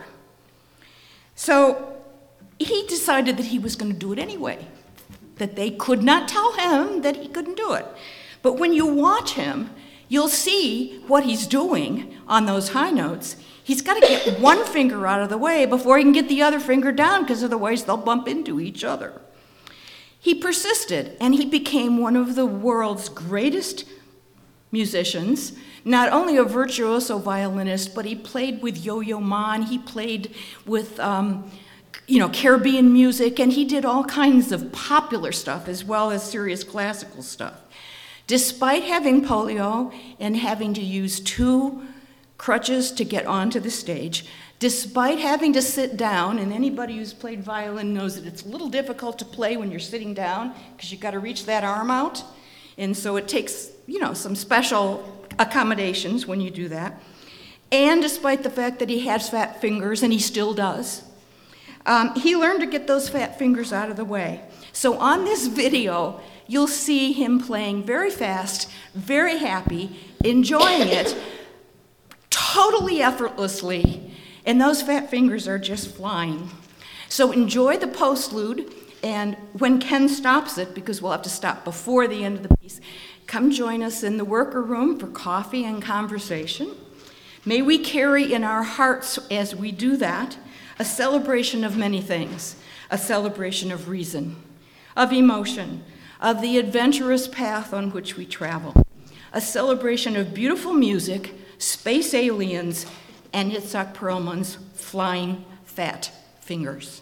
So he decided that he was going to do it anyway, that they could not tell him that he couldn't do it. But when you watch him, you'll see what he's doing on those high notes. He's got to get one finger out of the way before he can get the other finger down, because otherwise they'll bump into each other. He persisted, and he became one of the world's greatest musicians, not only a virtuoso violinist, but he played with Yo-Yo Ma, he played with Caribbean music, and he did all kinds of popular stuff as well as serious classical stuff. Despite having polio and having to use 2 crutches to get onto the stage, despite having to sit down, and anybody who's played violin knows that it's a little difficult to play when you're sitting down because you've got to reach that arm out, and so it takes, some special accommodations when you do that. And despite the fact that he has fat fingers, and he still does, he learned to get those fat fingers out of the way. So on this video, you'll see him playing very fast, very happy, enjoying it, totally effortlessly, and those fat fingers are just flying. So enjoy the postlude, and when Ken stops it, because we'll have to stop before the end of the piece, come join us in the worker room for coffee and conversation. May we carry in our hearts as we do that a celebration of many things, a celebration of reason, of emotion, of the adventurous path on which we travel, a celebration of beautiful music, space aliens, and Itzhak Perlman's flying fat fingers.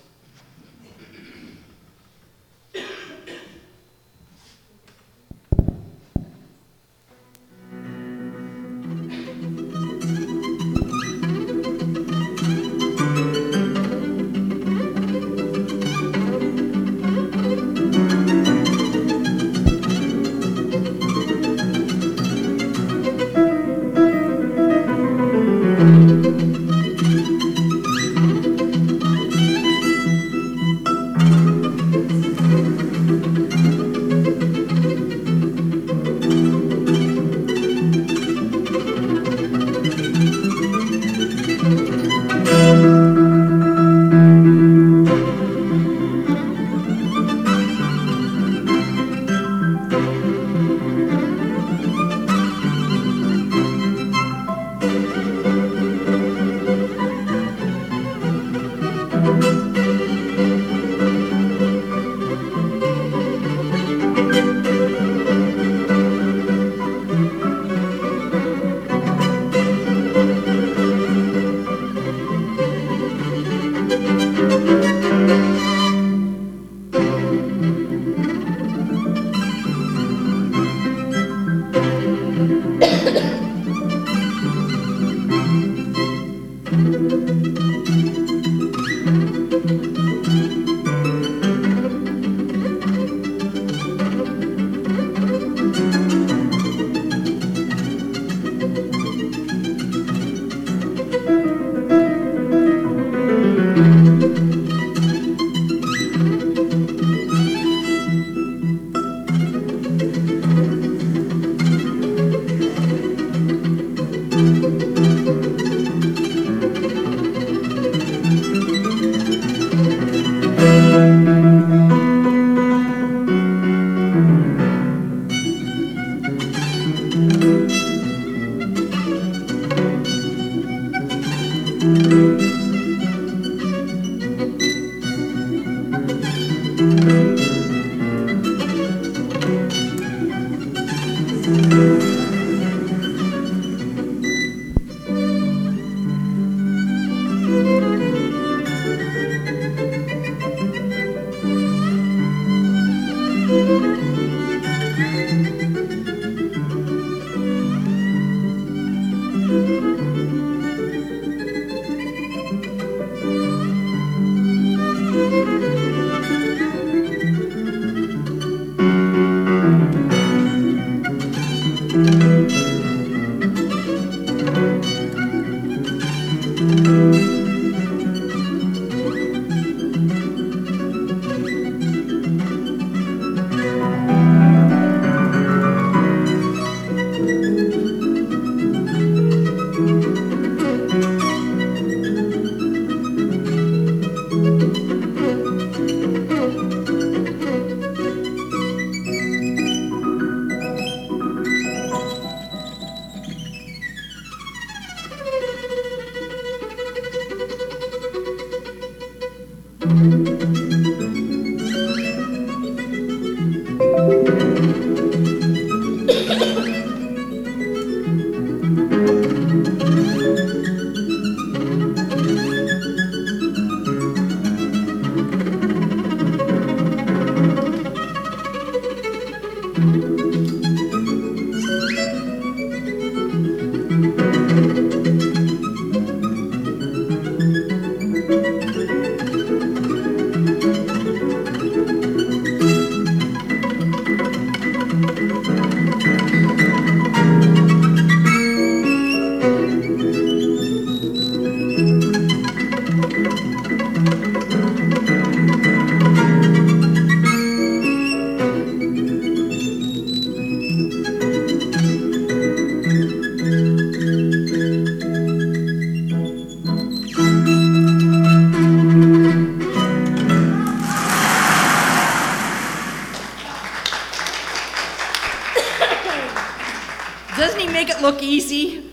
Doesn't he make it look easy?